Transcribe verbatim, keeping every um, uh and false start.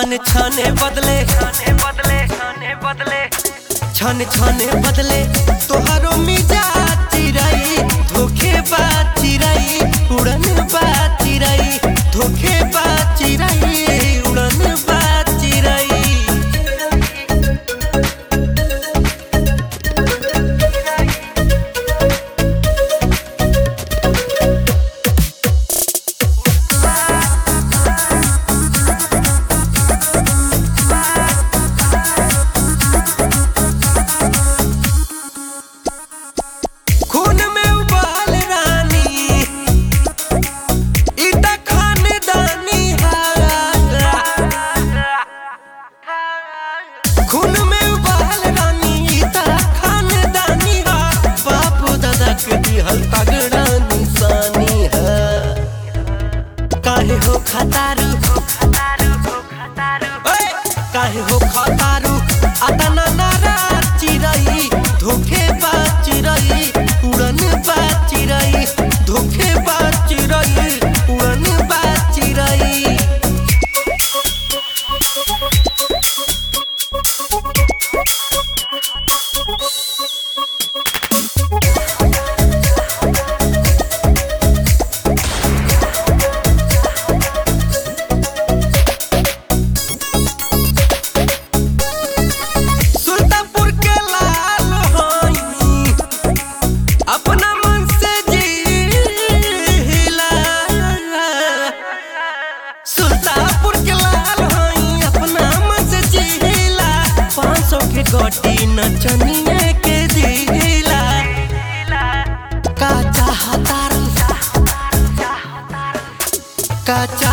छाने छाने बदले छाने बदले छाने बदले छाने छाने बदले तोहरो मिजाज चिराई धोखे बाज चिराई उड़न बाज चिराई धोखे बाज चिराई उड़न बाज चिराई। खून में उबाल रानी तारा खानदानी हा बापू दादा के दिहल तगड़ा निशानी है। काहे हो खतारू काहे हो खतारू अदना नारा चिराई धोखे बाज चिराई उड़न बाज चिराई धोखे बाज चिराई उड़न बाज चिराई। गोटी नचनिए के दिला का चाहतारू का